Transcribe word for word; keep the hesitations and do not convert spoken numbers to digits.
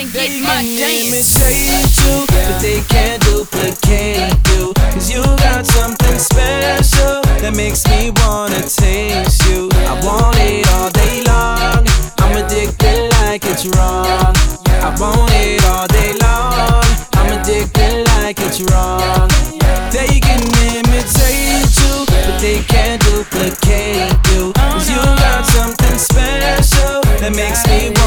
and They get my can dance. imitate you, but they can't duplicate you. Cause you got something special that makes me wanna taste you. I want it all day long, I'm addicted like it's wrong. I want it all day long, I'm addicted like it's wrong. They can imitate you, but they can't duplicate you. Cause you got something special that makes me wanna